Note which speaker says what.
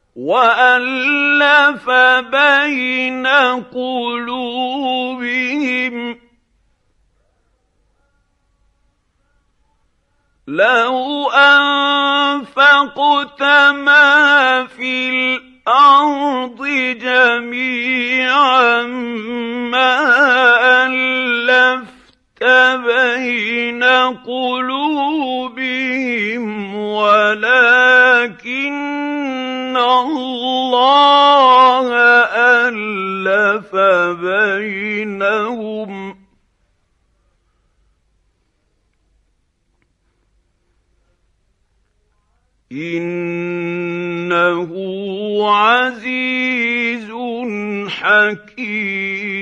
Speaker 1: وَأَلَّفَ بَيْنَ قُلُوبِهِمْ ۚ لَوْ أَنفَقْتَ مَا فِي الْأَرْضِ جَمِيعًا مَّا أَلَّفْتَ بَيْنَ قُلُوبِهِمْ وَلَٰكِنَّ اللَّهَ أَلَّفَ بَيْنَهُمْ ۚ إِنَّهُ عَزِيزٌ حَكِيمٌ.